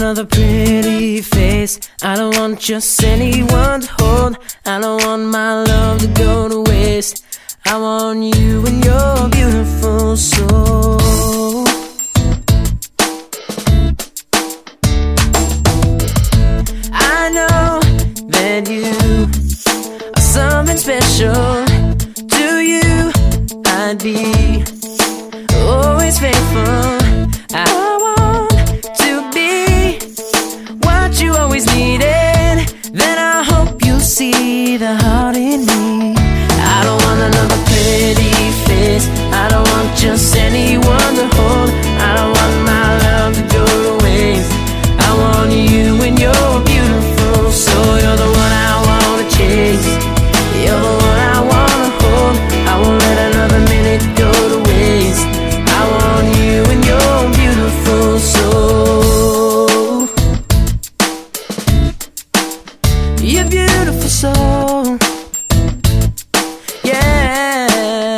another pretty face. I don't want just anyone to hold. I don't want my love to go to waste. I want you and your beautiful soul. I know that you are something special. To you I'd be always faithful. I want to be what you always needed. Then I hope you'll see the heart in me. I don't want another pretty face. I don't want just anyone to hold. I don't want my love to go to waste. I want you and your beautiful soul. You're the one I wanna chase. You're the one I wanna hold. I won't let another minute go to waste. I want you and your beautiful soul. Your beautiful soul. Yeah.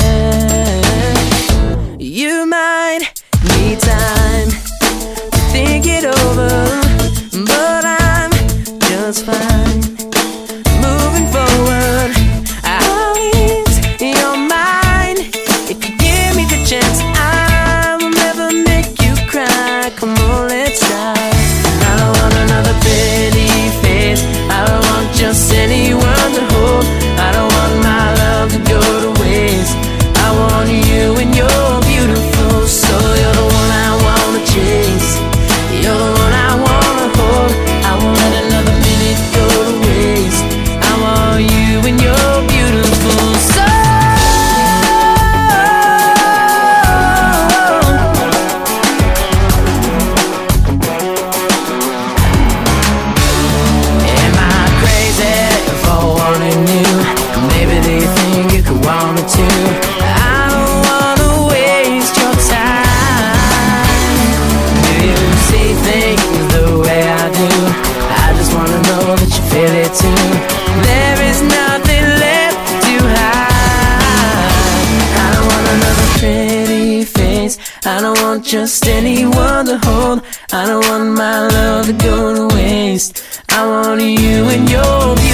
You might need time to think it over, but I'm just fine moving forward. I'll ease your mind if you give me the chance. I will never make you cry. Come on, let's try. I don't want another pretty face. I don't want just anyone to hold. I don't want my love to go to waste. I want you and your beautiful soul. You're the one I wanna chase. You're the one I wanna hold. I won't let another minute go to waste. I want you and your beautiful soul. Am I crazy for wanting you? Maybe they think you could want me too. I don't wanna waste your time. Do you see things the way I do? I just wanna know that you feel it too. There is nothing left to hide. I don't want another pretty face. I don't want just anyone to hold. I don't want my love to go to waste. I want you and your